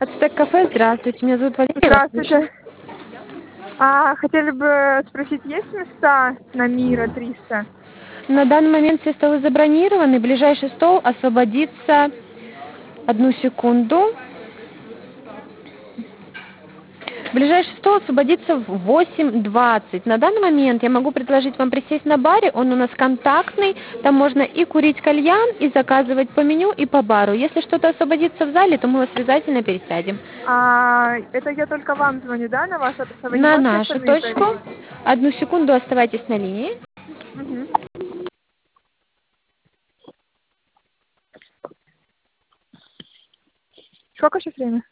Ацтек кафе, здравствуйте, меня зовут Валерия. Здравствуйте. Хотели бы спросить, есть места на Мира 300? На данный момент все столы забронированы, ближайший стол освободится, одну секунду. Ближайший стол освободится в 8:20. На данный момент я могу предложить вам присесть на баре, он у нас контактный, там можно и курить кальян, и заказывать по меню, и по бару. Если что-то освободится в зале, то мы вас обязательно пересядем. Это я только вам звоню, да, на ваш адрес? А вы не На можете нашу остальные точку. проверить? Одну секунду, оставайтесь на линии. Угу. Сколько сейчас время?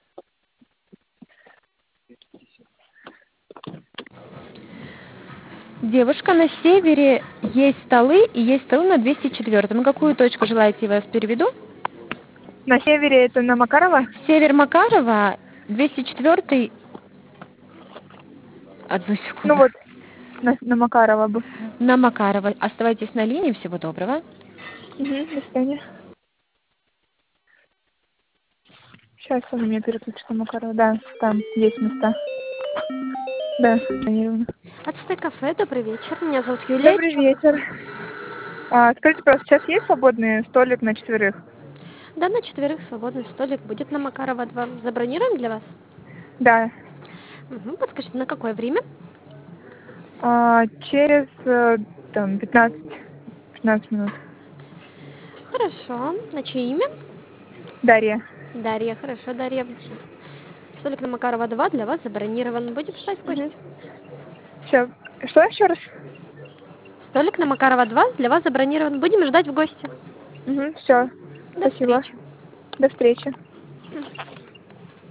Девушка, на севере есть столы и есть столы на 204. На какую точку желаете, я вас переведу? На севере это на Макарова? Север Макарова, 204. Одну Ну секунду. вот, на Макарова бы. На Макарова. Оставайтесь на линии. Всего доброго. Угу, до свидания. Сейчас он меня переключит на Макарова. Да, там есть места. Да, бронировано. Ацтек кафе, добрый вечер. Меня зовут Юлия. Добрый вечер. Скажите, пожалуйста, сейчас есть свободный столик на 4? Да, на 4 свободный столик будет на Макарова 2. Забронируем для вас? Да. Угу. Подскажите, на какое время? Через там 15 минут. Хорошо. На чье имя? Дарья. Дарья. Хорошо, Дарья. Столик на Макарова 2 для вас забронирован. Будем ждать в гости. Угу. Все. Что еще раз? Столик на Макарова 2 для вас забронирован. Будем ждать в гости. Угу, все. До Спасибо. встречи. До встречи.